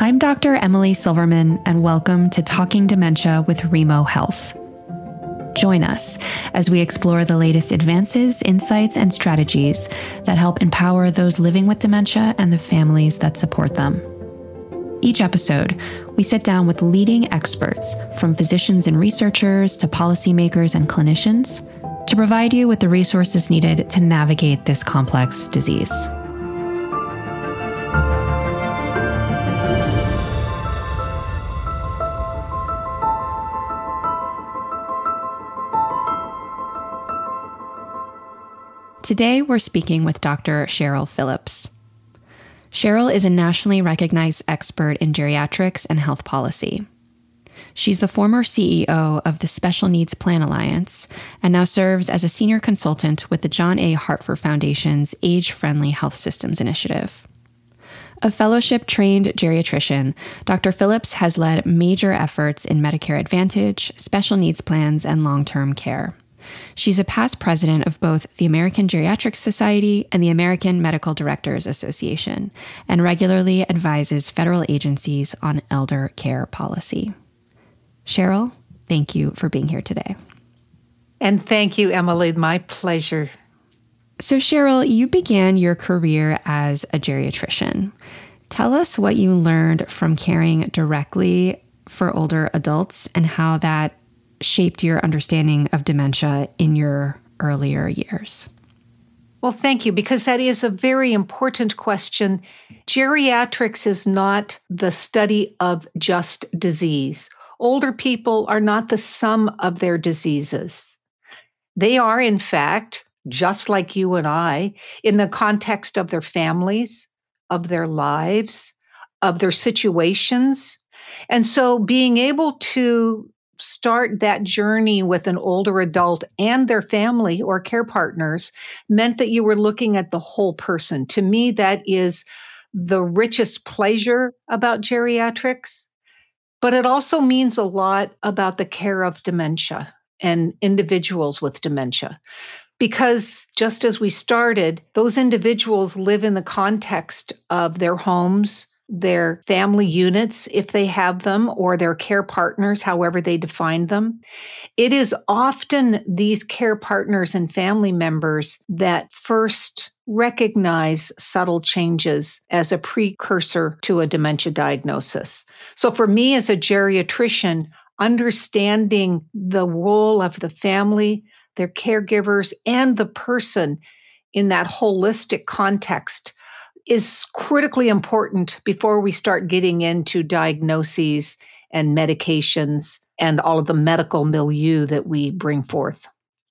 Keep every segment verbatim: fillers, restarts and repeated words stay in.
I'm Doctor Emily Silverman, and welcome to Talking Dementia with Remo Health. Join us as we explore the latest advances, insights, and strategies that help empower those living with dementia and the families that support them. Each episode, we sit down with leading experts, from physicians and researchers to policymakers and clinicians, to provide you with the resources needed to navigate this complex disease. Today, we're speaking with Doctor Cheryl Phillips. Cheryl is a nationally recognized expert in geriatrics and health policy. She's the former C E O of the Special Needs Plan Alliance and now serves as a senior consultant with the John A. Hartford Foundation's Age-Friendly Health Systems Initiative. A fellowship-trained geriatrician, Doctor Phillips has led major efforts in Medicare Advantage, special needs plans, and long-term care. She's a past president of both the American Geriatrics Society and the American Medical Directors Association, and regularly advises federal agencies on elder care policy. Cheryl, thank you for being here today. And thank you, Emily. My pleasure. So Cheryl, you began your career as a geriatrician. Tell us what you learned from caring directly for older adults and how that shaped your understanding of dementia in your earlier years. Well, thank you, because that is a very important question. Geriatrics is not the study of just disease. Older people are not the sum of their diseases. They are, in fact, just like you and I, in the context of their families, of their lives, of their situations. And so being able to start that journey with an older adult and their family or care partners meant that you were looking at the whole person. To me, that is the richest pleasure about geriatrics, but it also means a lot about the care of dementia and individuals with dementia. Because just as we started, those individuals live in the context of their homes, their family units, if they have them, or their care partners, however they define them. It is often these care partners and family members that first recognize subtle changes as a precursor to a dementia diagnosis. So for me as a geriatrician, understanding the role of the family, their caregivers, and the person in that holistic context is critically important before we start getting into diagnoses and medications and all of the medical milieu that we bring forth.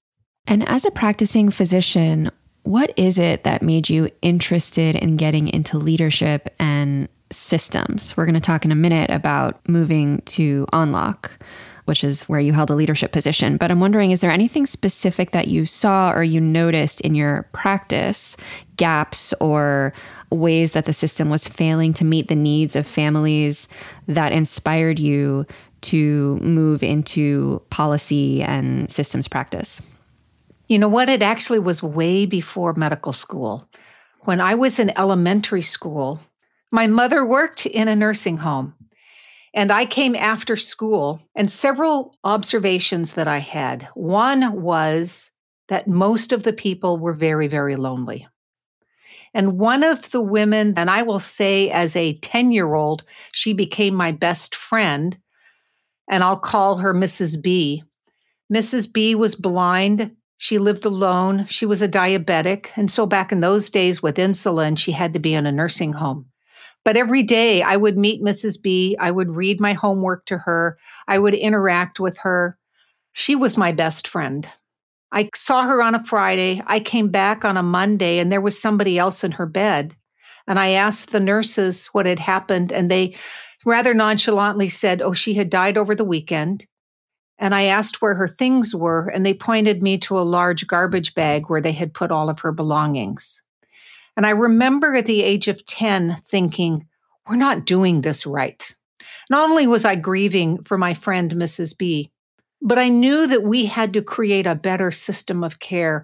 And as a practicing physician, what is it that made you interested in getting into leadership and systems? We're going to talk in a minute about moving to Onlock, which is where you held a leadership position. But I'm wondering, is there anything specific that you saw or you noticed in your practice, gaps or ways that the system was failing to meet the needs of families that inspired you to move into policy and systems practice? You know what? It actually was way before medical school. When I was in elementary school, my mother worked in a nursing home. And I came after school, and several observations that I had. One was that most of the people were very, very lonely. And one of the women, and I will say as a ten-year-old, she became my best friend, and I'll call her Missus B. Missus B was blind. She lived alone. She was a diabetic. And so back in those days with insulin, she had to be in a nursing home. But every day I would meet Missus B. I would read my homework to her. I would interact with her. She was my best friend. I saw her on a Friday. I came back on a Monday and there was somebody else in her bed. And I asked the nurses what had happened. And they rather nonchalantly said, oh, she had died over the weekend. And I asked where her things were. And they pointed me to a large garbage bag where they had put all of her belongings. And I remember at the age of ten thinking, we're not doing this right. Not only was I grieving for my friend, Missus B, but I knew that we had to create a better system of care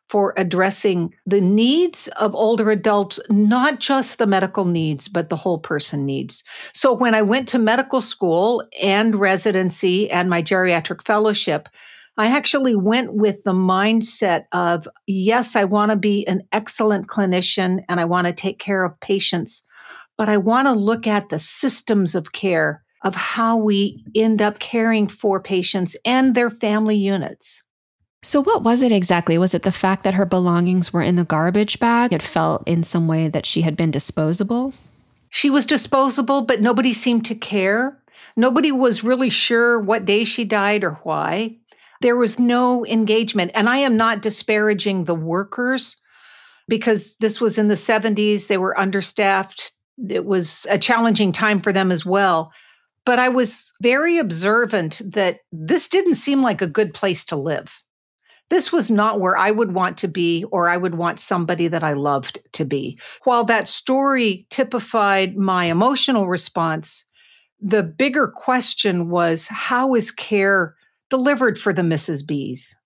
for addressing the needs of older adults, not just the medical needs, but the whole person needs. So when I went to medical school and residency and my geriatric fellowship, I actually went with the mindset of, yes, I want to be an excellent clinician and I want to take care of patients, but I want to look at the systems of care of how we end up caring for patients and their family units. So what was it exactly? Was it the fact that her belongings were in the garbage bag? It felt in some way that she had been disposable? She was disposable, but nobody seemed to care. Nobody was really sure what day she died or why. There was no engagement. And I am not disparaging the workers because this was in the seventies. They were understaffed. It was a challenging time for them as well. But I was very observant that this didn't seem like a good place to live. This was not where I would want to be, or I would want somebody that I loved to be. While that story typified my emotional response, the bigger question was, how is care delivered for the Missus B's?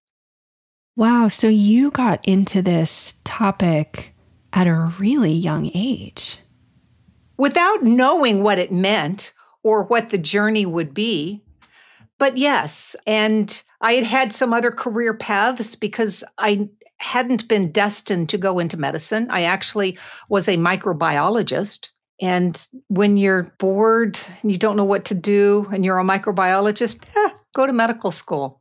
Wow. So you got into this topic at a really young age. Without knowing what it meant or what the journey would be. But yes, and I had had some other career paths because I hadn't been destined to go into medicine. I actually was a microbiologist. And when you're bored and you don't know what to do and you're a microbiologist, eh, go to medical school.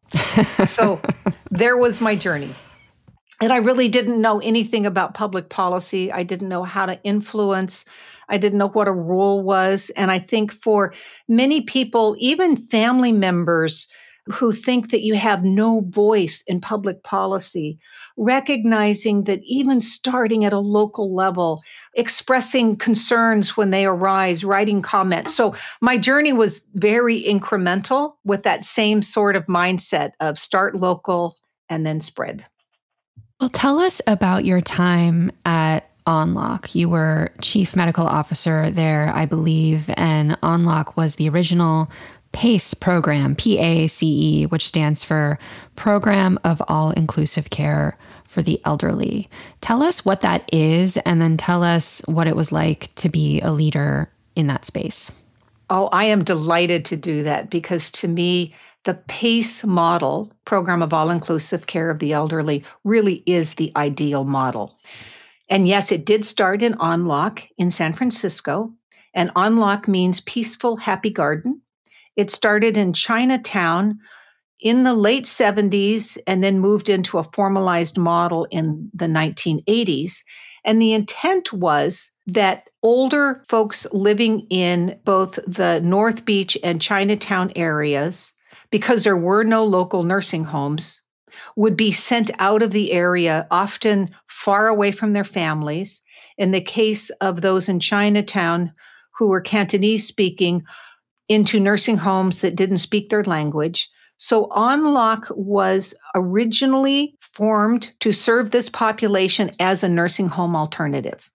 So there was my journey. And I really didn't know anything about public policy. I didn't know how to influence. I didn't know what a role was. And I think for many people, even family members who think that you have no voice in public policy, recognizing that even starting at a local level, expressing concerns when they arise, writing comments. So my journey was very incremental with that same sort of mindset of start local and then spread. Well, tell us about your time at OnLock. You were chief medical officer there, I believe, and OnLock was the original PACE program, P A C E, which stands for Program of All-Inclusive Care for the Elderly. Tell us what that is, and then tell us what it was like to be a leader in that space. Oh, I am delighted to do that because to me, the PACE model, Program of All-Inclusive Care of the Elderly, really is the ideal model. And yes, it did start in OnLock in San Francisco. And OnLock means Peaceful Happy Garden. It started in Chinatown in the late seventies and then moved into a formalized model in the nineteen eighties. And the intent was that older folks living in both the North Beach and Chinatown areas, because there were no local nursing homes, would be sent out of the area, often far away from their families. In the case of those in Chinatown who were Cantonese speaking, into nursing homes that didn't speak their language. So OnLock was originally formed to serve this population as a nursing home alternative.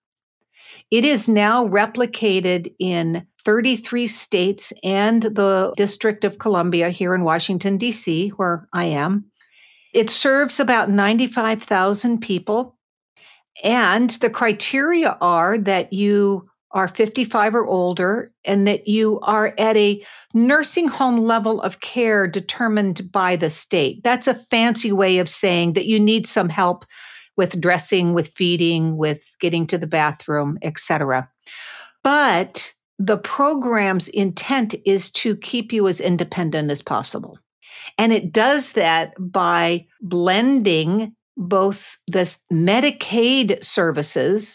It is now replicated in thirty-three states and the District of Columbia here in Washington, D C, where I am. It serves about ninety-five thousand people. And the criteria are that you are fifty-five or older and that you are at a nursing home level of care determined by the state. That's a fancy way of saying that you need some help with dressing, with feeding, with getting to the bathroom, et cetera. But the program's intent is to keep you as independent as possible. And it does that by blending both the Medicaid services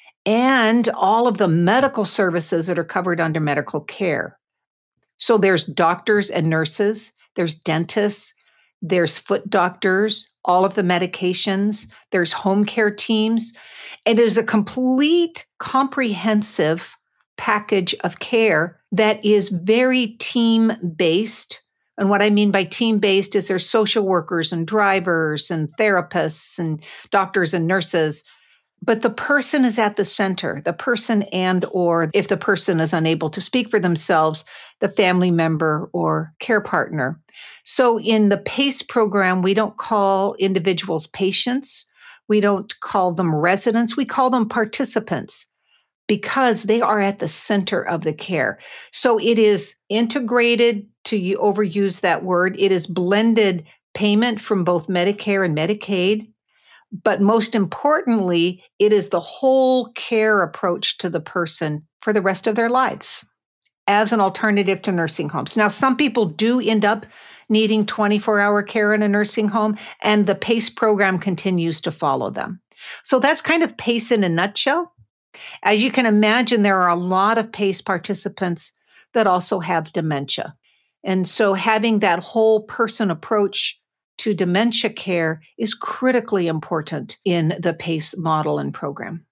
and all of the medical services that are covered under medical care. So there's doctors and nurses, there's dentists, there's foot doctors, all of the medications, there's home care teams. It is a complete, comprehensive package of care that is very team-based. And what I mean by team-based is there's social workers and drivers and therapists and doctors and nurses. But the person is at the center, the person and or if the person is unable to speak for themselves, the family member or care partner. So in the PACE program, we don't call individuals patients. We don't call them residents. We call them participants because they are at the center of the care. So it is integrated, to overuse that word. It is blended payment from both Medicare and Medicaid. But most importantly, it is the whole care approach to the person for the rest of their lives as an alternative to nursing homes. Now, some people do end up needing twenty-four hour care in a nursing home, and the PACE program continues to follow them. So that's kind of PACE in a nutshell. As you can imagine, there are a lot of PACE participants that also have dementia. And so having that whole person approach to dementia care is critically important in the PACE model and program.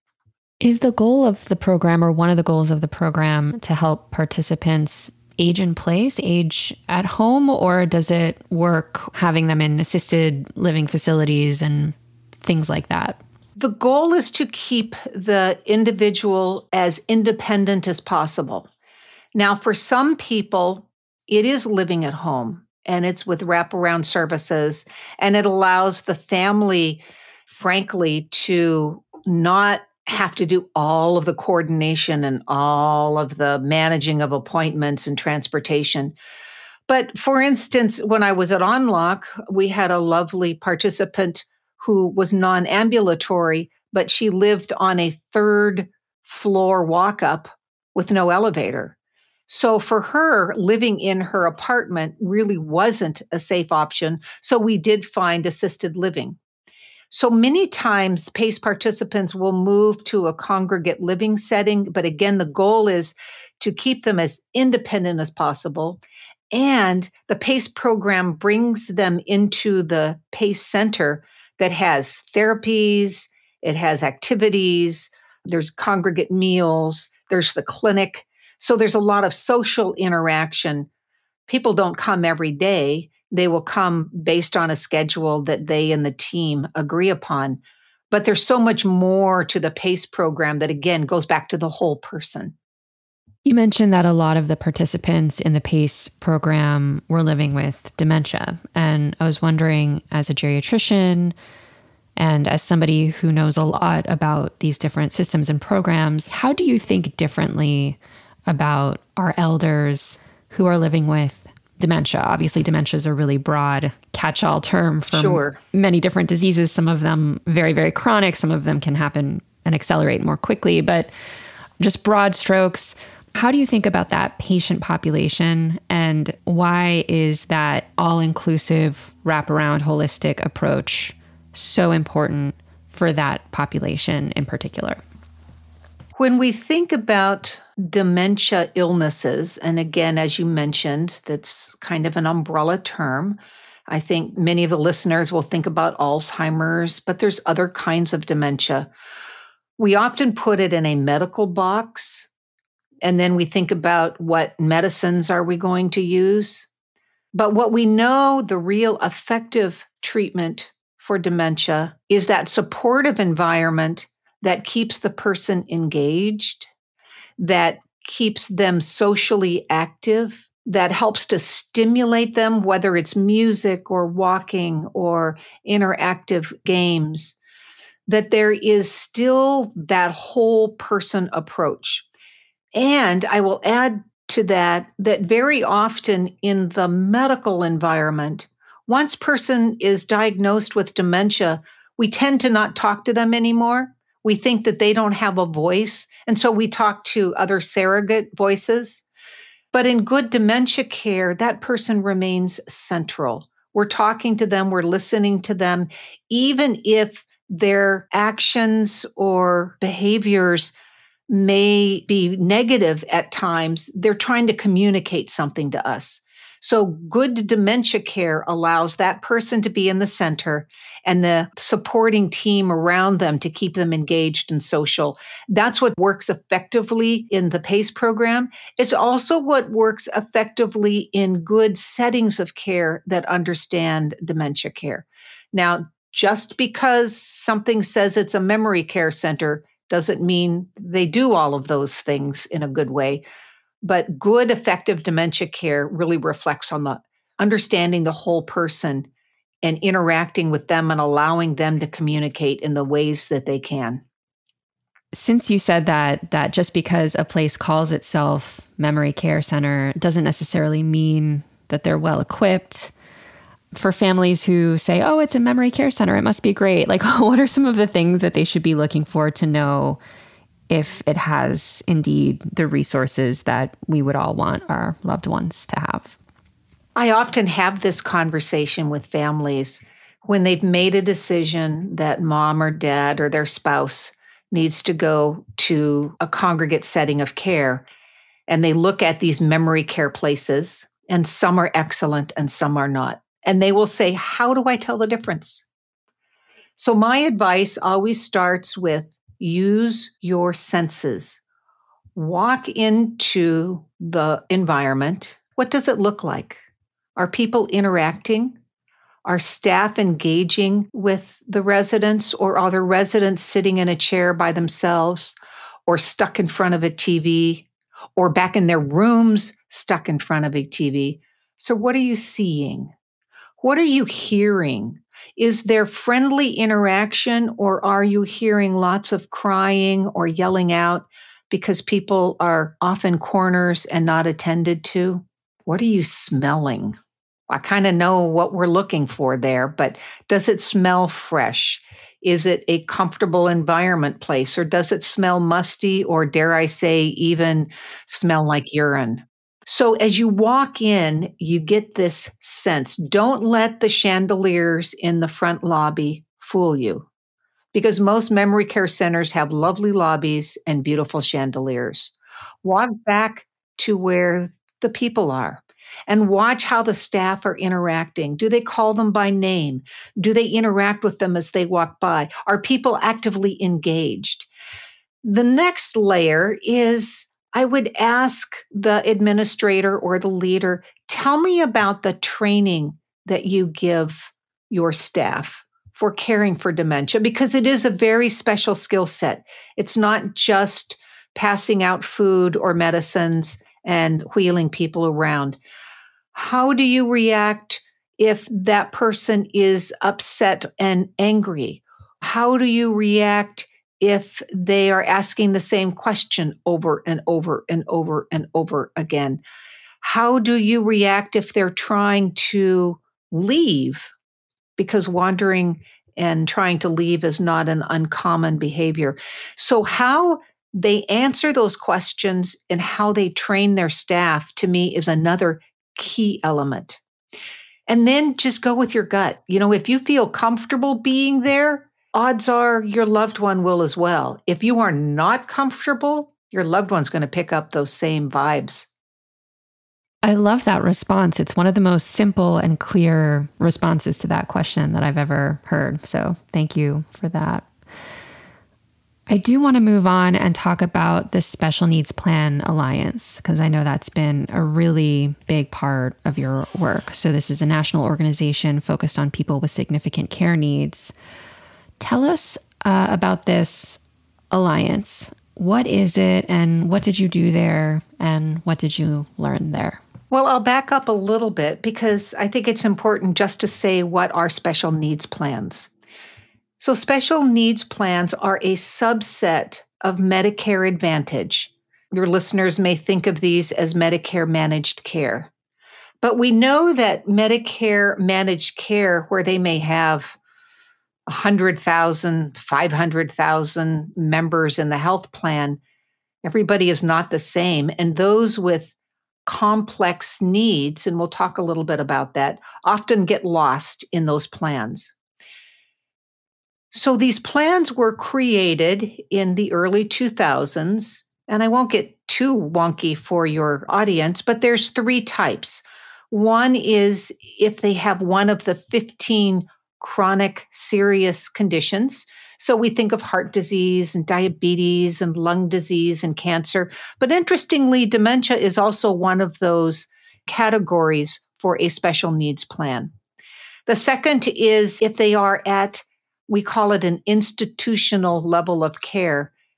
Is the goal of the program, or one of the goals of the program, to help participants age in place, age at home, or does it work having them in assisted living facilities and things like that? The goal is to keep the individual as independent as possible. Now, for some people, it is living at home, and it's with wraparound services, and it allows the family, frankly, to not have to do all of the coordination and all of the managing of appointments and transportation. But for instance, when I was at ONLOC, we had a lovely participant who was non-ambulatory, but she lived on a third floor walk-up with no elevator. So for her, living in her apartment really wasn't a safe option. So we did find assisted living. So many times PACE participants will move to a congregate living setting, but again, the goal is to keep them as independent as possible. And the PACE program brings them into the PACE center that has therapies, it has activities, there's congregate meals, there's the clinic. So there's a lot of social interaction. People don't come every day. They will come based on a schedule that they and the team agree upon. But there's so much more to the PACE program that, again, goes back to the whole person. You mentioned that a lot of the participants in the PACE program were living with dementia. And I was wondering, as a geriatrician and as somebody who knows a lot about these different systems and programs, how do you think differently about our elders who are living with dementia? Obviously, dementia is a really broad catch-all term for sure. many different diseases. Some of them very, very chronic. Some of them can happen and accelerate more quickly. But just broad strokes, how do you think about that patient population, and why is that all-inclusive, wraparound, holistic approach so important for that population in particular? When we think about dementia illnesses, and again, as you mentioned, that's kind of an umbrella term. I think many of the listeners will think about Alzheimer's, but there's other kinds of dementia. We often put it in a medical box, and then we think about what medicines are we going to use. But what we know, the real effective treatment for dementia is that supportive environment that keeps the person engaged, that keeps them socially active, that helps to stimulate them, whether it's music or walking or interactive games, that there is still that whole person approach. And I will add to that, that very often in the medical environment, once person is diagnosed with dementia, we tend to not talk to them anymore. We think that they don't have a voice. And so we talk to other surrogate voices. But in good dementia care, that person remains central. We're talking to them, we're listening to them, even if their actions or behaviors may be negative at times, they're trying to communicate something to us. So good dementia care allows that person to be in the center and the supporting team around them to keep them engaged and social. That's what works effectively in the PACE program. It's also what works effectively in good settings of care that understand dementia care. Now, just because something says it's a memory care center doesn't mean they do all of those things in a good way. But good, effective dementia care really reflects on the understanding the whole person and interacting with them and allowing them to communicate in the ways that they can. Since you said that, that just because a place calls itself memory care center doesn't necessarily mean that they're well equipped. For families who say, oh, it's a memory care center, it must be great. Like, what are some of the things that they should be looking for to know if it has indeed the resources that we would all want our loved ones to have? I often have this conversation with families when they've made a decision that mom or dad or their spouse needs to go to a congregate setting of care. And they look at these memory care places, and some are excellent and some are not. And they will say, how do I tell the difference? So my advice always starts with use your senses. Walk into the environment. What does it look like? Are people interacting? Are staff engaging with the residents, or are the residents sitting in a chair by themselves or stuck in front of a T V or back in their rooms stuck in front of a T V? So what are you seeing? What are you hearing? Is there friendly interaction, or are you hearing lots of crying or yelling out because people are off in corners and not attended to? What are you smelling? I kind of know what we're looking for there, but does it smell fresh? Is it a comfortable environment place, or does it smell musty, or dare I say, even smell like urine? So as you walk in, you get this sense. Don't let the chandeliers in the front lobby fool you, because most memory care centers have lovely lobbies and beautiful chandeliers. Walk back to where the people are and watch how the staff are interacting. Do they call them by name? Do they interact with them as they walk by? Are people actively engaged? The next layer is, I would ask the administrator or the leader, tell me about the training that you give your staff for caring for dementia, because it is a very special skill set. It's not just passing out food or medicines and wheeling people around. How do you react if that person is upset and angry? How do you react if they are asking the same question over and over and over and over again? How do you react if they're trying to leave? Because wandering and trying to leave is not an uncommon behavior. So how they answer those questions and how they train their staff, to me, is another key element. And then just go with your gut. You know, if you feel comfortable being there, odds are your loved one will as well. If you are not comfortable, your loved one's going to pick up those same vibes. I love that response. It's one of the most simple and clear responses to that question that I've ever heard. So thank you for that. I do want to move on and talk about the Special Needs Plan Alliance, because I know that's been a really big part of your work. So this is a national organization focused on people with significant care needs. Tell us uh, about this alliance. What is it, and what did you do there, and what did you learn there? Well, I'll back up a little bit, because I think it's important just to say what are special needs plans. So special needs plans are a subset of Medicare Advantage. Your listeners may think of these as Medicare managed care. But we know that Medicare managed care, where they may have one hundred thousand, five hundred thousand members in the health plan, everybody is not the same. And those with complex needs, and we'll talk a little bit about that, often get lost in those plans. So these plans were created in the early two thousands, and I won't get too wonky for your audience, but there's three types. One is if they have one of the fifteen chronic serious conditions. So we think of heart disease and diabetes and lung disease and cancer. But interestingly, dementia is also one of those categories for a special needs plan. The second is if they are at, we call it an institutional level of care.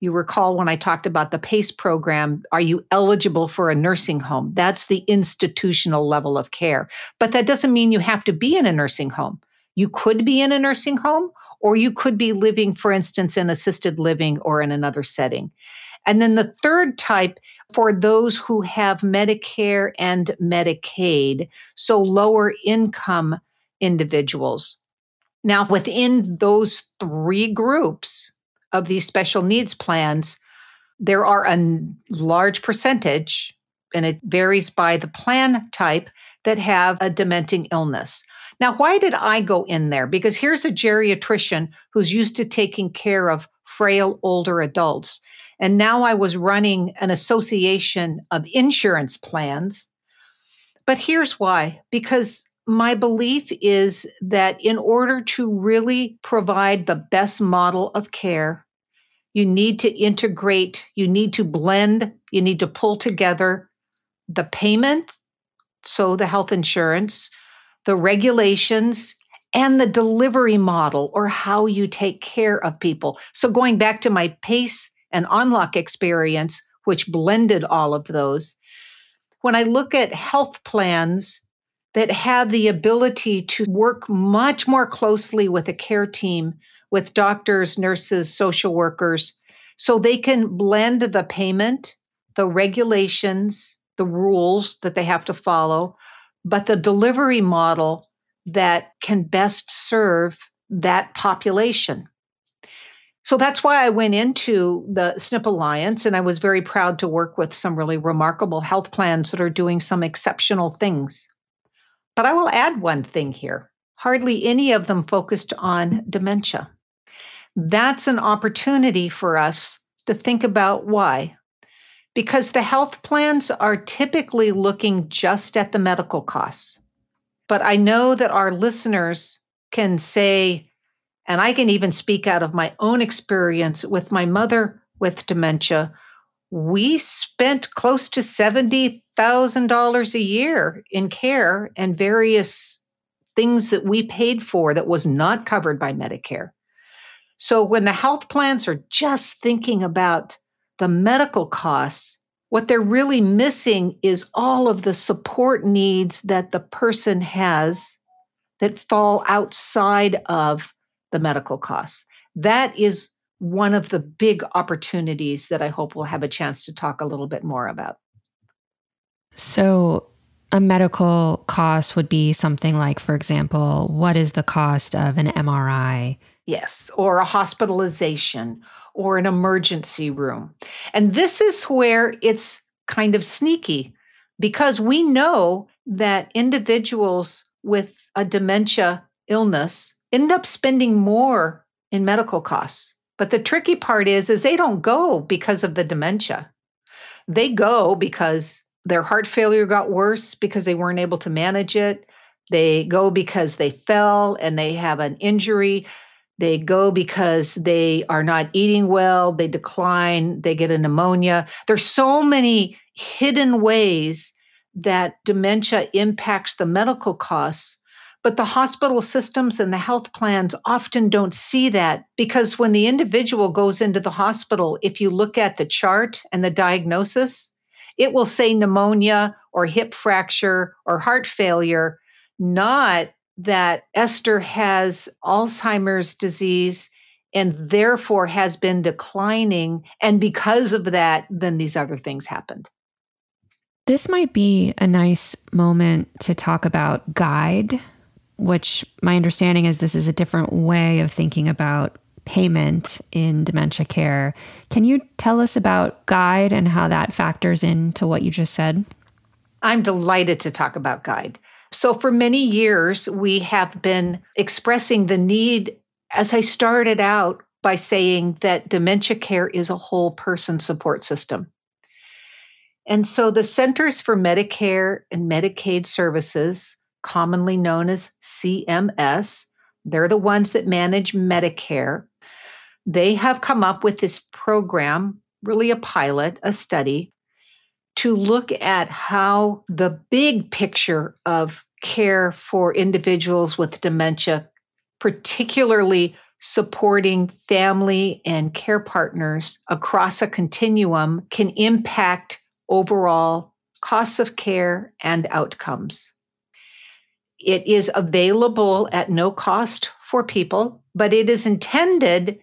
You recall when I talked about the PACE program, are you eligible for a nursing home? That's the institutional level of care. But that doesn't mean you have to be in a nursing home. You could be in a nursing home, or you could be living, for instance, in assisted living or in another setting. And then the third type, for those who have Medicare and Medicaid, so lower income individuals. Now, within those three groups of these special needs plans, there are a large percentage, and it varies by the plan type, that have a dementing illness. Now, why did I go in there? Because here's a geriatrician who's used to taking care of frail older adults. And now I was running an association of insurance plans. But here's why. Because my belief is that in order to really provide the best model of care, you need to integrate, you need to blend, you need to pull together the payment, so the health insurance, the regulations, and the delivery model, or how you take care of people. So going back to my PACE and OnLock experience, which blended all of those, when I look at health plans that have the ability to work much more closely with a care team, with doctors, nurses, social workers, so they can blend the payment, the regulations, the rules that they have to follow, but the delivery model that can best serve that population. So that's why I went into the S N P Alliance, and I was very proud to work with some really remarkable health plans that are doing some exceptional things. But I will add one thing here. Hardly any of them focused on dementia. That's an opportunity for us to think about why. Because the health plans are typically looking just at the medical costs. But I know that our listeners can say, and I can even speak out of my own experience with my mother with dementia, we spent close to seventy thousand dollars a year in care and various things that we paid for that was not covered by Medicare. So when the health plans are just thinking about the medical costs, what they're really missing is all of the support needs that the person has that fall outside of the medical costs. That is one of the big opportunities that I hope we'll have a chance to talk a little bit more about. So a medical cost would be something like, for example, what is the cost of an M R I? Yes, or a hospitalization or an emergency room. And this is where it's kind of sneaky, because we know that individuals with a dementia illness end up spending more in medical costs. But the tricky part is, is they don't go because of the dementia. They go because their heart failure got worse because they weren't able to manage it. They go because they fell and they have an injury. They go because they are not eating well, they decline, they get a pneumonia. There's so many hidden ways that dementia impacts the medical costs, but the hospital systems and the health plans often don't see that, because when the individual goes into the hospital, if you look at the chart and the diagnosis, it will say pneumonia or hip fracture or heart failure, not that Esther has Alzheimer's disease and therefore has been declining. And because of that, then these other things happened. This might be a nice moment to talk about GUIDE, which my understanding is this is a different way of thinking about payment in dementia care. Can you tell us about GUIDE and how that factors into what you just said? I'm delighted to talk about GUIDE. So for many years, we have been expressing the need, as I started out by saying that dementia care is a whole person support system. And so the Centers for Medicare and Medicaid Services, commonly known as C M S, they're the ones that manage Medicare. They have come up with this program, really a pilot, a study, to look at how the big picture of care for individuals with dementia, particularly supporting family and care partners across a continuum can impact overall costs of care and outcomes. It is available at no cost for people, but it is intended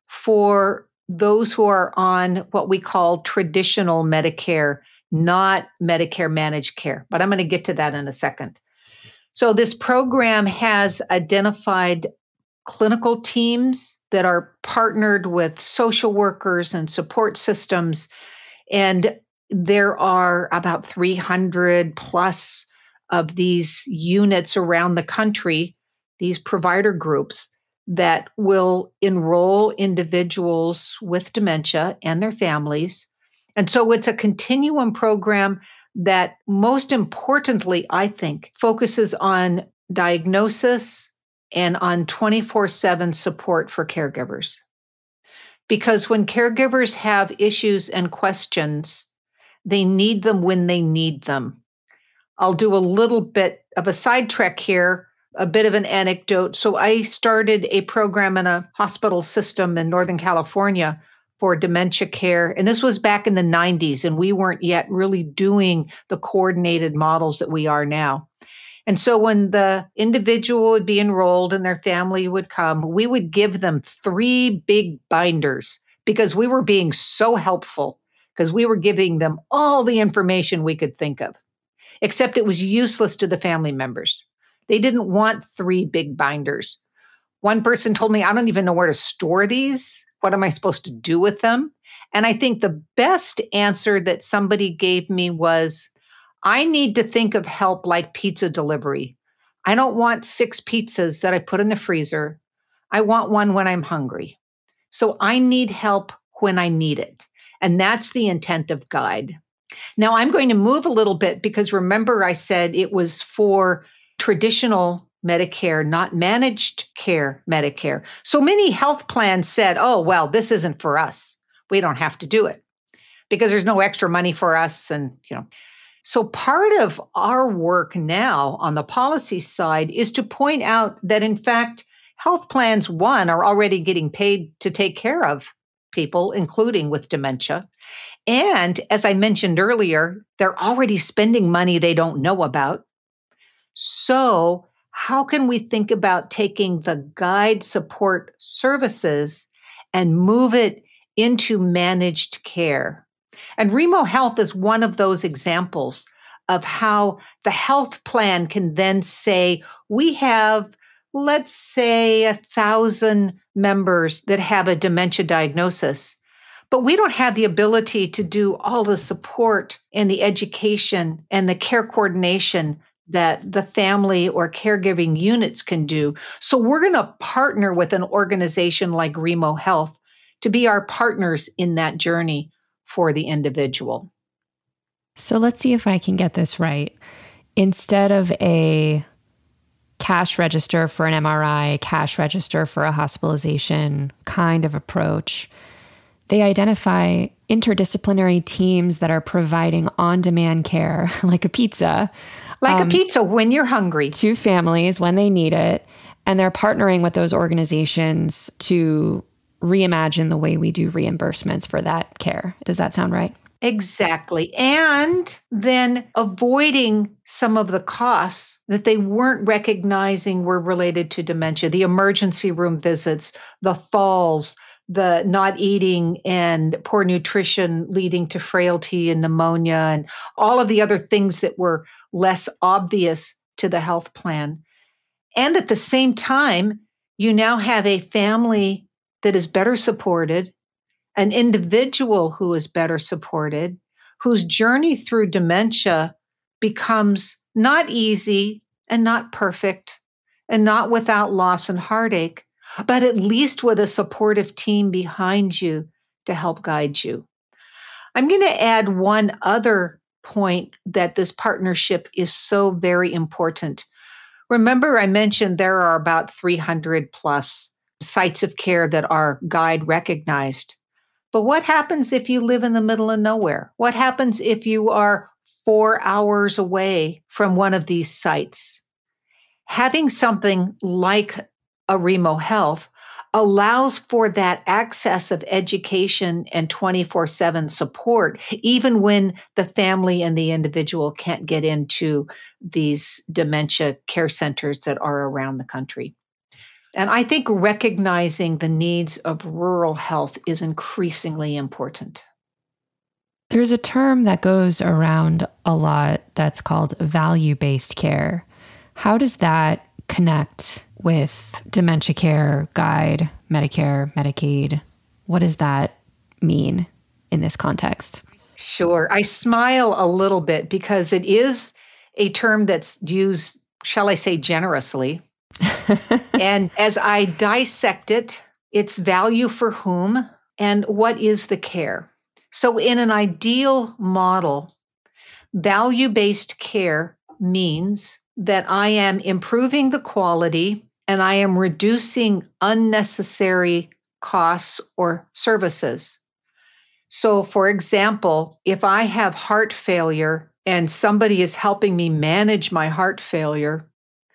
for those who are on what we call traditional Medicare, not Medicare managed care. But I'm going to get to that in a second. So this program has identified clinical teams that are partnered with social workers and support systems. And there are about three hundred plus of these units around the country, these provider groups that will enroll individuals with dementia and their families. And so it's a continuum program that most importantly, I think, focuses on diagnosis and on twenty-four seven support for caregivers. Because when caregivers have issues and questions, they need them when they need them. I'll do a little bit of a sidetrack here, a bit of an anecdote. So I started a program in a hospital system in Northern California for dementia care. And this was back in the nineties, and we weren't yet really doing the coordinated models that we are now. And so when the individual would be enrolled and their family would come, we would give them three big binders because we were being so helpful, because we were giving them all the information we could think of, except it was useless to the family members. They didn't want three big binders. One person told me, I don't even know where to store these. What am I supposed to do with them? And I think the best answer that somebody gave me was, I need to think of help like pizza delivery. I don't want six pizzas that I put in the freezer. I want one when I'm hungry. So I need help when I need it. And that's the intent of Guide. Now I'm going to move a little bit because remember I said it was for traditional Medicare, not managed care Medicare. So many health plans said, oh, well, this isn't for us. We don't have to do it because there's no extra money for us. And, you know, so part of our work now on the policy side is to point out that, in fact, health plans, one, are already getting paid to take care of people, including with dementia. And as I mentioned earlier, they're already spending money they don't know about. So how can we think about taking the Guide support services and move it into managed care? And Remo Health is one of those examples of how the health plan can then say, we have, let's say, a thousand members that have a dementia diagnosis, but we don't have the ability to do all the support and the education and the care coordination that the family or caregiving units can do. So we're going to partner with an organization like Remo Health to be our partners in that journey for the individual. So let's see if I can get this right. Instead of a cash register for an M R I, cash register for a hospitalization kind of approach, they identify interdisciplinary teams that are providing on-demand care, like a pizza. Like um, a pizza when you're hungry. To families when they need it. And they're partnering with those organizations to reimagine the way we do reimbursements for that care. Does that sound right? Exactly. And then avoiding some of the costs that they weren't recognizing were related to dementia, the emergency room visits, the falls, the not eating and poor nutrition leading to frailty and pneumonia, and all of the other things that were less obvious to the health plan. And at the same time, you now have a family that is better supported, an individual who is better supported, whose journey through dementia becomes not easy and not perfect and not without loss and heartache, but at least with a supportive team behind you to help guide you. I'm going to add one other point that this partnership is so very important. Remember, I mentioned there are about three hundred plus sites of care that are Guide recognized. But what happens if you live in the middle of nowhere? What happens if you are four hours away from one of these sites? Having something like a Remo Health allows for that access of education and twenty-four seven support, even when the family and the individual can't get into these dementia care centers that are around the country. And I think recognizing the needs of rural health is increasingly important. There's a term that goes around a lot that's called value-based care. How does that connect with dementia care, guide, Medicare, Medicaid? What does that mean in this context? Sure. I smile a little bit because it is a term that's used, shall I say, generously. And as I dissect it, it's value for whom and what is the care. So in an ideal model, value-based care means that I am improving the quality and I am reducing unnecessary costs or services. So, for example, if I have heart failure and somebody is helping me manage my heart failure,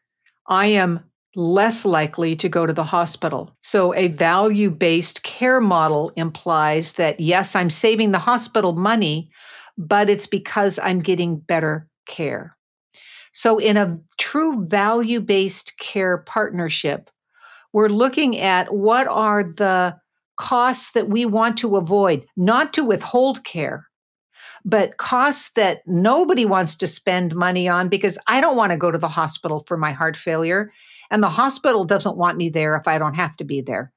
I am less likely to go to the hospital. So a value-based care model implies that, yes, I'm saving the hospital money, but it's because I'm getting better care. So in a true value-based care partnership, we're looking at what are the costs that we want to avoid, not to withhold care, but costs that nobody wants to spend money on because I don't want to go to the hospital for my heart failure, and the hospital doesn't want me there if I don't have to be there.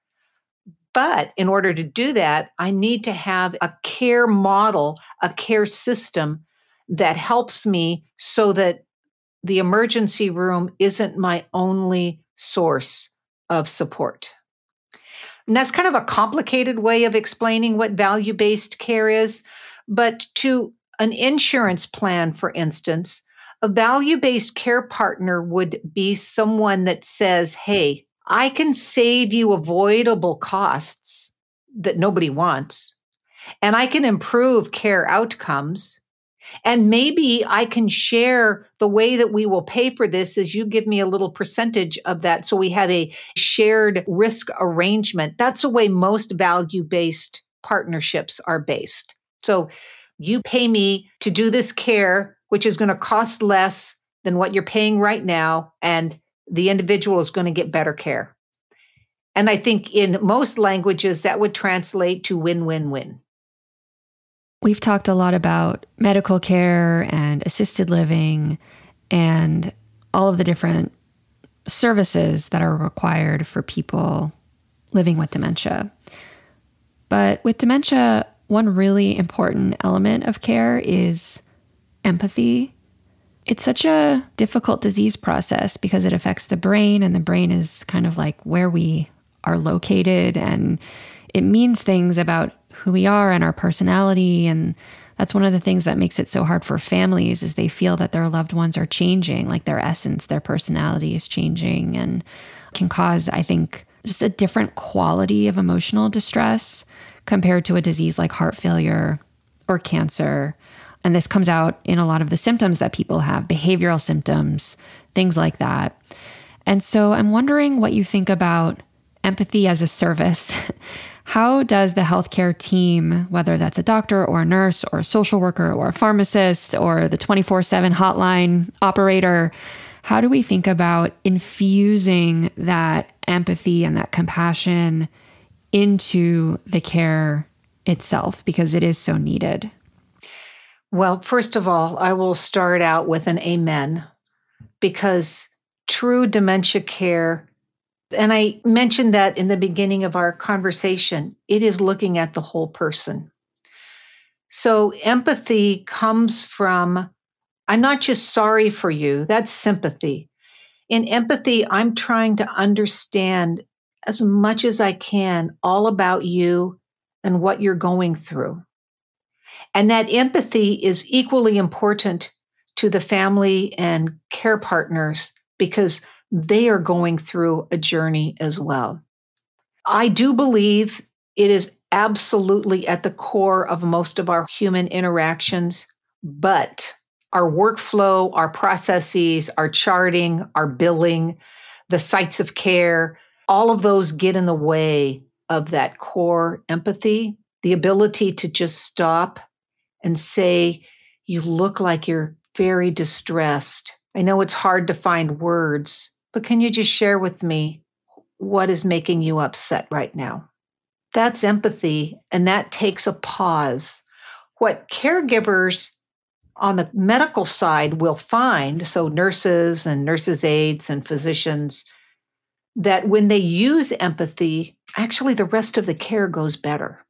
But in order to do that, I need to have a care model, a care system that helps me so that the emergency room isn't my only source of support. And that's kind of a complicated way of explaining what value-based care is. But to an insurance plan, for instance, a value-based care partner would be someone that says, hey, I can save you avoidable costs that nobody wants, and I can improve care outcomes. And maybe I can share the way that we will pay for this is you give me a little percentage of that. So we have a shared risk arrangement. That's the way most value-based partnerships are based. So you pay me to do this care, which is going to cost less than what you're paying right now, and the individual is going to get better care. And I think in most languages, that would translate to win-win-win. We've talked a lot about medical care and assisted living and all of the different services that are required for people living with dementia. But with dementia, one really important element of care is empathy. It's such a difficult disease process because it affects the brain, and the brain is kind of like where we are located, and it means things about who we are and our personality. And that's one of the things that makes it so hard for families is they feel that their loved ones are changing, like their essence, their personality is changing, and can cause, I think, just a different quality of emotional distress compared to a disease like heart failure or cancer. And this comes out in a lot of the symptoms that people have, behavioral symptoms, things like that. And so I'm wondering what you think about empathy as a service. How does the healthcare team, whether that's a doctor or a nurse or a social worker or a pharmacist or the twenty-four seven hotline operator, how do we think about infusing that empathy and that compassion into the care itself, because it is so needed? Well, first of all, I will start out with an amen, because true dementia care, and I mentioned that in the beginning of our conversation, it is looking at the whole person. So empathy comes from, I'm not just sorry for you, that's sympathy. In empathy, I'm trying to understand as much as I can all about you and what you're going through. And that empathy is equally important to the family and care partners because they are going through a journey as well. I do believe it is absolutely at the core of most of our human interactions, but our workflow, our processes, our charting, our billing, the sites of care, all of those get in the way of that core empathy, the ability to just stop and say, you look like you're very distressed. I know it's hard to find words, but can you just share with me what is making you upset right now? That's empathy, and that takes a pause. What caregivers on the medical side will find, so nurses and nurses' aides and physicians, that when they use empathy, actually the rest of the care goes better.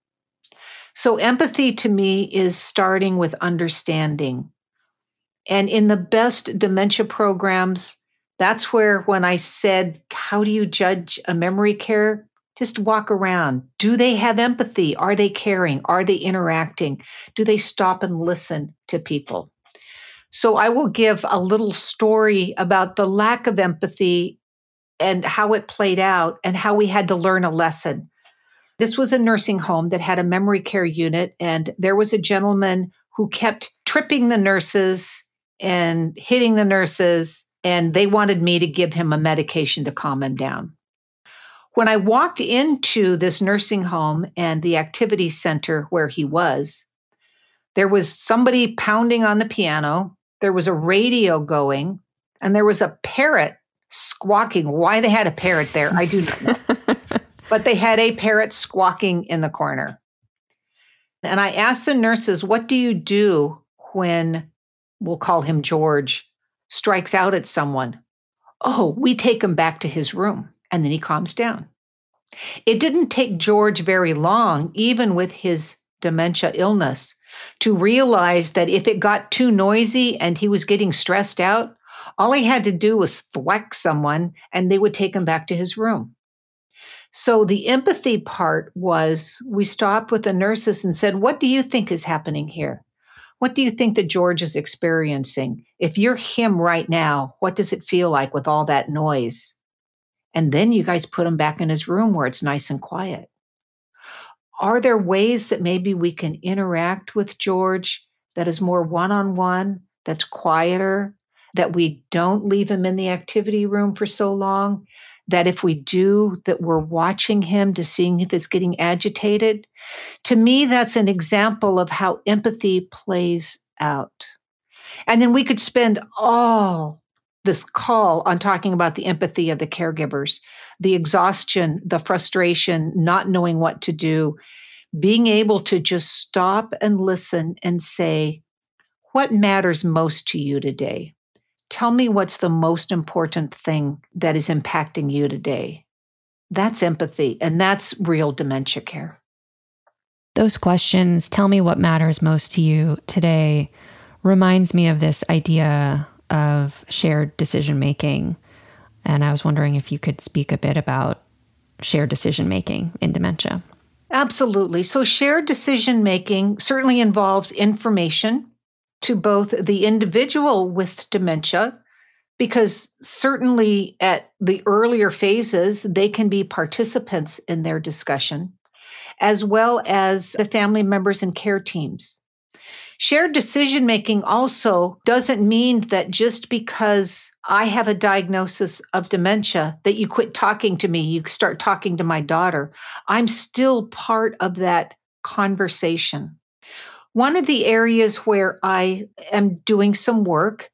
So empathy to me is starting with understanding. And in the best dementia programs, that's where when I said, how do you judge a memory care? Just walk around. Do they have empathy? Are they caring? Are they interacting? Do they stop and listen to people? So I will give a little story about the lack of empathy and how it played out and how we had to learn a lesson. This was a nursing home that had a memory care unit, and there was a gentleman who kept tripping the nurses and hitting the nurses, and they wanted me to give him a medication to calm him down. When I walked into this nursing home and the activity center where he was, there was somebody pounding on the piano, there was a radio going, and there was a parrot squawking. Why they had a parrot there, I do not know. But they had a parrot squawking in the corner. And I asked the nurses, what do you do when, we'll call him George, strikes out at someone? Oh, we take him back to his room, and then he calms down. It didn't take George very long, even with his dementia illness, to realize that if it got too noisy and he was getting stressed out, all he had to do was thwack someone and they would take him back to his room. So the empathy part was we stopped with the nurses and said, what do you think is happening here? What do you think that George is experiencing? If you're him right now, what does it feel like with all that noise? And then you guys put him back in his room where it's nice and quiet. Are there ways that maybe we can interact with George that is more one-on-one, that's quieter, that we don't leave him in the activity room for so long? That if we do, that we're watching him to seeing if it's getting agitated. To me, that's an example of how empathy plays out. And then we could spend all this call on talking about the empathy of the caregivers, the exhaustion, the frustration, not knowing what to do, being able to just stop and listen and say, what matters most to you today? Tell me what's the most important thing that is impacting you today. That's empathy, and that's real dementia care. Those questions, tell me what matters most to you today, reminds me of this idea of shared decision-making. And I was wondering if you could speak a bit about shared decision-making in dementia. Absolutely. So shared decision-making certainly involves information to both the individual with dementia, because certainly at the earlier phases, they can be participants in their discussion, as well as the family members and care teams. Shared decision-making also doesn't mean that just because I have a diagnosis of dementia, that you quit talking to me, you start talking to my daughter. I'm still part of that conversation. One of the areas where I am doing some work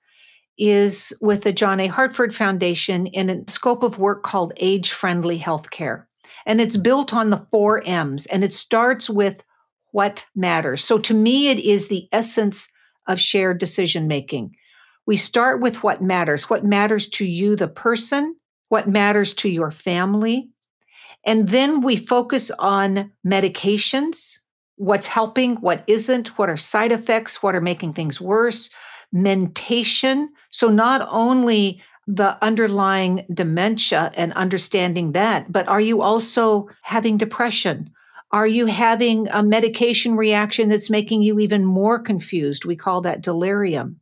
is with the John A. Hartford Foundation in a scope of work called Age-Friendly Healthcare. And it's built on the four M's, and it starts with what matters. So to me, it is the essence of shared decision-making. We start with what matters, what matters to you, the person, what matters to your family. And then we focus on medications, what's helping, what isn't, what are side effects, what are making things worse, mentation. So not only the underlying dementia and understanding that, but are you also having depression? Are you having a medication reaction that's making you even more confused? We call that delirium.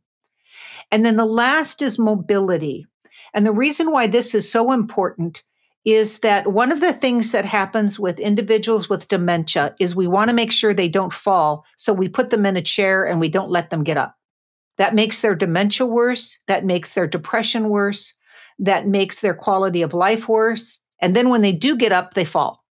And then the last is mobility. And the reason why this is so important is that one of the things that happens with individuals with dementia is we want to make sure they don't fall. So we put them in a chair and we don't let them get up. That makes their dementia worse. That makes their depression worse. That makes their quality of life worse. And then when they do get up, they fall.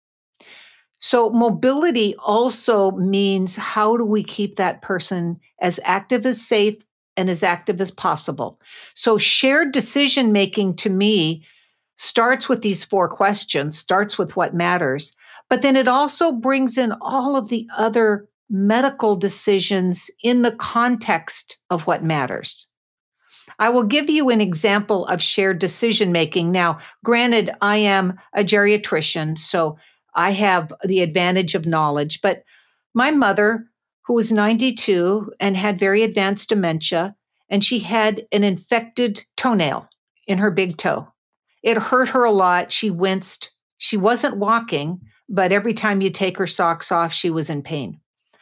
So mobility also means how do we keep that person as active as safe and as active as possible? So shared decision-making to me starts with these four questions, starts with what matters, but then it also brings in all of the other medical decisions in the context of what matters. I will give you an example of shared decision-making. Now, granted, I am a geriatrician, so I have the advantage of knowledge, but my mother, who was ninety-two and had very advanced dementia, and she had an infected toenail in her big toe. It hurt her a lot. She winced. She wasn't walking, but every time you take her socks off, she was in pain.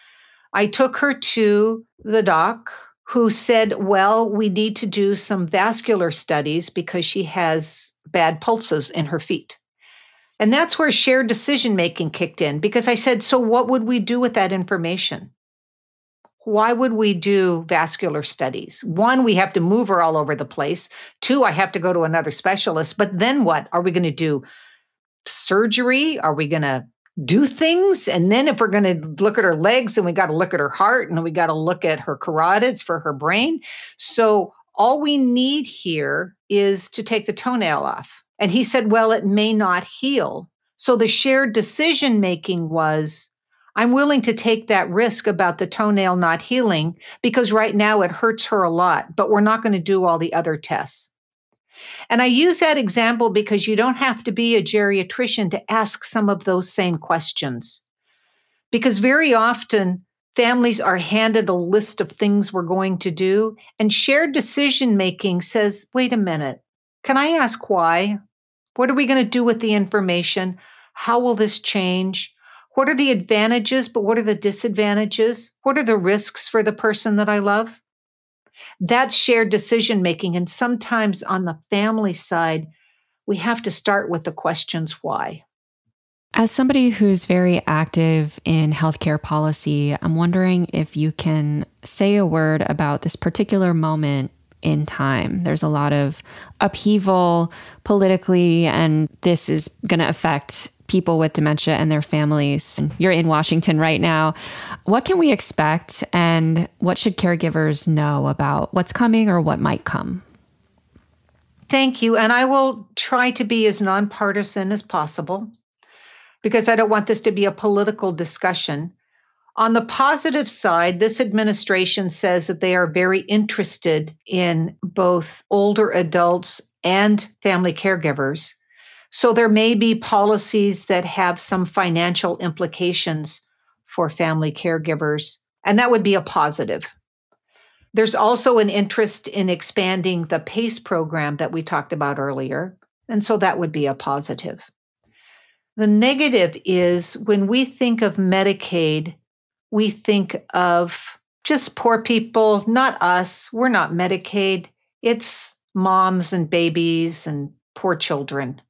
I took her to the doc, who said, well, we need to do some vascular studies because she has bad pulses in her feet. And that's where shared decision-making kicked in, because I said, so what would we do with that information? Why would we do vascular studies? One, we have to move her all over the place. Two, I have to go to another specialist. But then what? Are we going to do surgery? Are we going to do things? And then if we're going to look at her legs, then we got to look at her heart, and then we got to look at her carotids for her brain. So all we need here is to take the toenail off. And he said, well, it may not heal. So the shared decision-making was, I'm willing to take that risk about the toenail not healing because right now it hurts her a lot, but we're not going to do all the other tests. And I use that example because you don't have to be a geriatrician to ask some of those same questions. Because very often families are handed a list of things we're going to do, and shared decision-making says, wait a minute, can I ask why? What are we going to do with the information? How will this change? What are the advantages, but what are the disadvantages? What are the risks for the person that I love? That's shared decision-making. And sometimes on the family side, we have to start with the questions why. As somebody who's very active in healthcare policy, I'm wondering if you can say a word about this particular moment in time. There's a lot of upheaval politically, and this is going to affect people with dementia and their families. You're in Washington right now. What can we expect, and what should caregivers know about what's coming or what might come? Thank you. And I will try to be as nonpartisan as possible because I don't want this to be a political discussion. On the positive side, this administration says that they are very interested in both older adults and family caregivers. So there may be policies that have some financial implications for family caregivers, and that would be a positive. There's also an interest in expanding the PACE program that we talked about earlier, and so that would be a positive. The negative is when we think of Medicaid, we think of just poor people, not us. We're not Medicaid. It's moms and babies and poor children.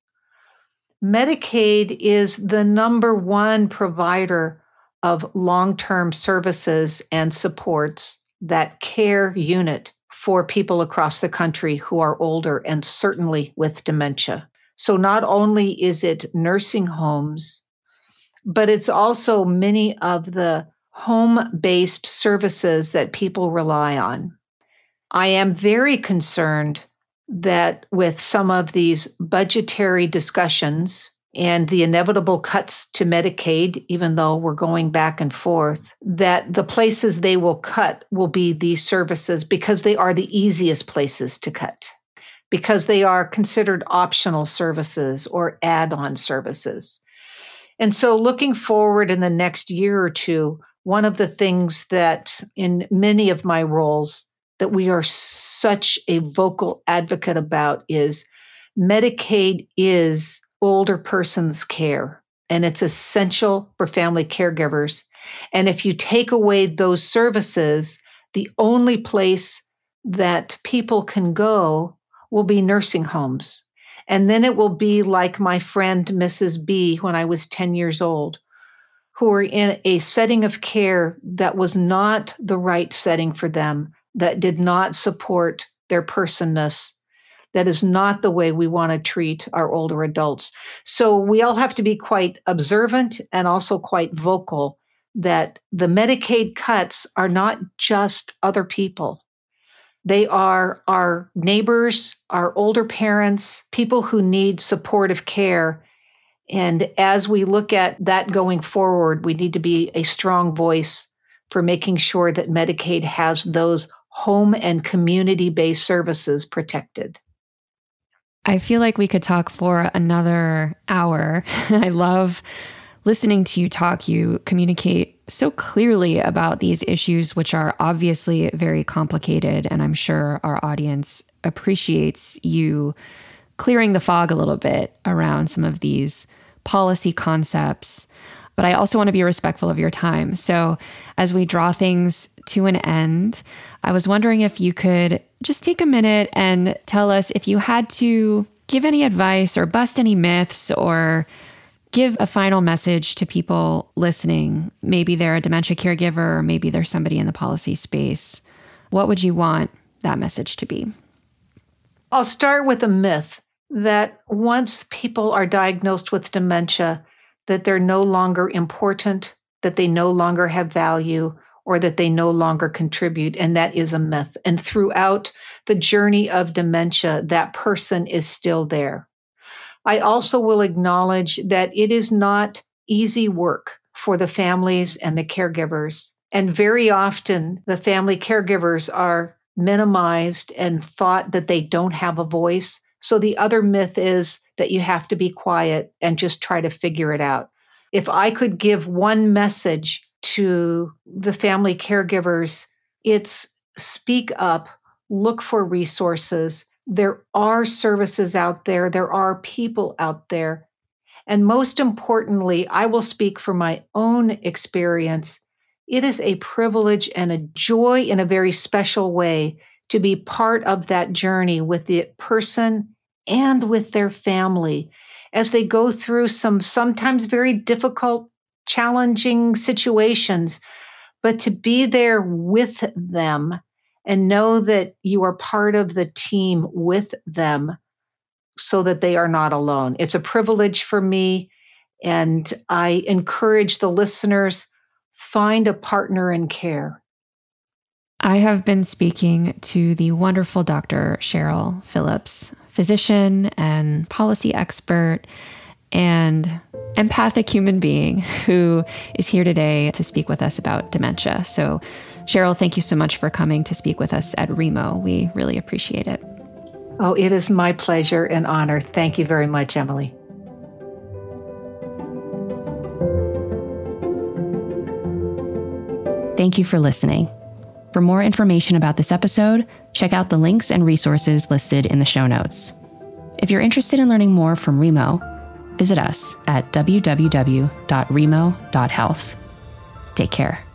Medicaid is the number one provider of long-term services and supports, that care unit for people across the country who are older and certainly with dementia. So not only is it nursing homes, but it's also many of the home-based services that people rely on. I am very concerned that with some of these budgetary discussions and the inevitable cuts to Medicaid, even though we're going back and forth, that the places they will cut will be these services because they are the easiest places to cut, because they are considered optional services or add-on services. And so looking forward in the next year or two, one of the things that in many of my roles that we are such a vocal advocate about is Medicaid is older person's care, and it's essential for family caregivers. And if you take away those services, the only place that people can go will be nursing homes. And then it will be like my friend Missus B when I was ten years old, who were in a setting of care that was not the right setting for them, that did not support their personness, That is not the way we want to treat our older adults. So we all have to be quite observant and also quite vocal that the Medicaid cuts are not just other people. They are our neighbors, our older parents, people who need supportive care. And as we look at that going forward, we need to be a strong voice for making sure that Medicaid has those home and community-based services protected. I feel like we could talk for another hour. I love listening to you talk. You communicate so clearly about these issues, which are obviously very complicated. And I'm sure our audience appreciates you clearing the fog a little bit around some of these policy concepts. But I also want to be respectful of your time. So as we draw things to an end, I was wondering if you could just take a minute and tell us if you had to give any advice or bust any myths or give a final message to people listening. Maybe they're a dementia caregiver, or maybe they're somebody in the policy space. What would you want that message to be? I'll start with a myth that once people are diagnosed with dementia, that they're no longer important, that they no longer have value, or that they no longer contribute. And that is a myth. And throughout the journey of dementia, that person is still there. I also will acknowledge that it is not easy work for the families and the caregivers. And very often the family caregivers are minimized and thought that they don't have a voice. So the other myth is that you have to be quiet and just try to figure it out. If I could give one message to the family caregivers, it's speak up, look for resources. There are services out there. There are people out there. And most importantly, I will speak from my own experience. It is a privilege and a joy in a very special way to be part of that journey with the person and with their family as they go through some sometimes very difficult, challenging situations, but to be there with them and know that you are part of the team with them so that they are not alone. It's a privilege for me, and I encourage the listeners, find a partner in care. I have been speaking to the wonderful Doctor Cheryl Phillips, physician and policy expert and empathic human being who is here today to speak with us about dementia. So, Cheryl, thank you so much for coming to speak with us at R E M O. We really appreciate it. Oh, it is my pleasure and honor. Thank you very much, Emily. Thank you for listening. For more information about this episode, check out the links and resources listed in the show notes. If you're interested in learning more from R E M O, visit us at w w w dot remo dot health. Take care.